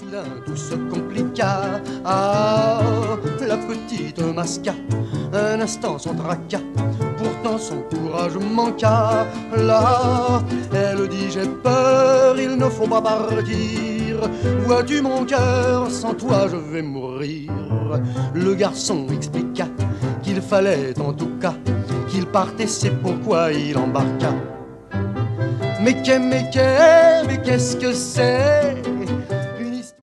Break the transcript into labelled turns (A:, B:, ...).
A: soudain tout se compliqua. Ah, la petite masqua un instant son tracas, pourtant son courage manqua. Là, elle dit j'ai peur, il ne faut pas partir. Vois-tu mon cœur, sans toi je vais mourir. Le garçon expliqua qu'il fallait en tout cas qu'il partait, c'est pourquoi il embarqua. Mais qu'est-ce que c'est